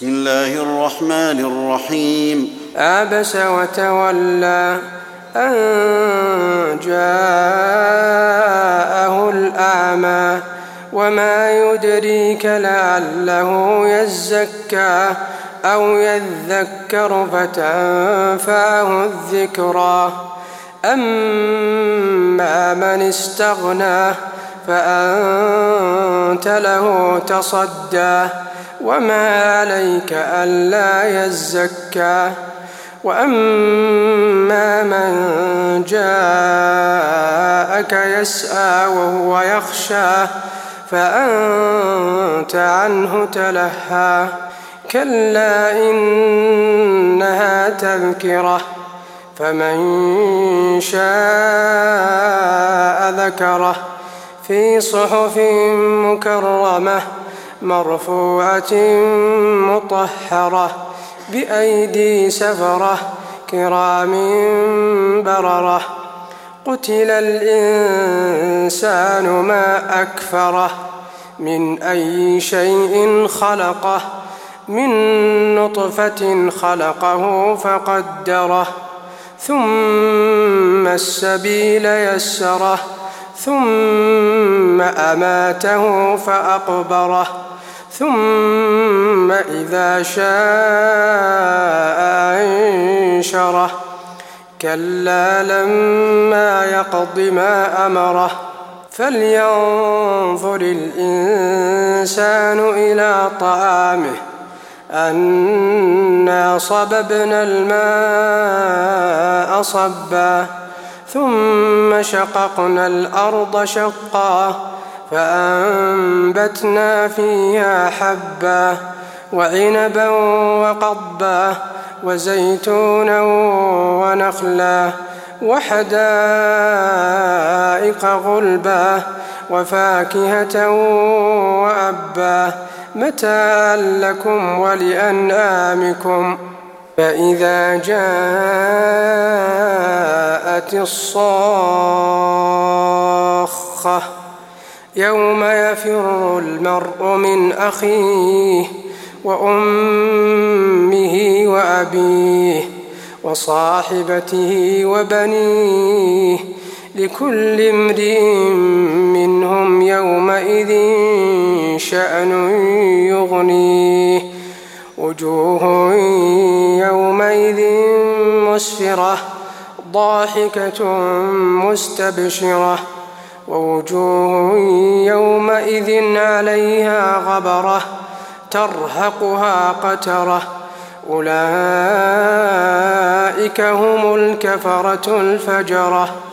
بسم الله الرحمن الرحيم عبس وتولى أن جاءه الأعمى وما يدريك لعله يزكى أو يذكر فتنفعه الذكرى أما من استغنى فأنت له تصدى وما عليك ألا يزكى وأما من جاءك يسعى وهو يخشى فأنت عنه تلهى كلا إنها تذكرة فمن شاء ذكره في صحف مكرمة مرفوعة مطهرة بأيدي سفرة كرام بررة قتل الإنسان ما أكفره من أي شيء خلقه من نطفة خلقه فقدره ثم السبيل يسره ثم أماته فأقبره ثم إذا شاء أنشره كلا لما يقض ما أمره فلينظر الإنسان إلى طعامه أنا صببنا الماء صبا ثم شققنا الأرض شقا فأنبتنا فيها حبا وعنبا وقضبا وزيتونا ونخلا وحدائق غلبا وفاكهة وأبا متاعا لكم ولأنعامكم فإذا جاءت الصاخة يوم يفر المرء من أخيه وأمه وأبيه وصاحبته وبنيه لكل امرئ منهم يومئذ شأن يغنيه وجوه يومئذ مسفرة ضاحكة مستبشرة ووجوه يومئذ عليها غبرة ترهقها قترة أولئك هم الكفرة الفجرة.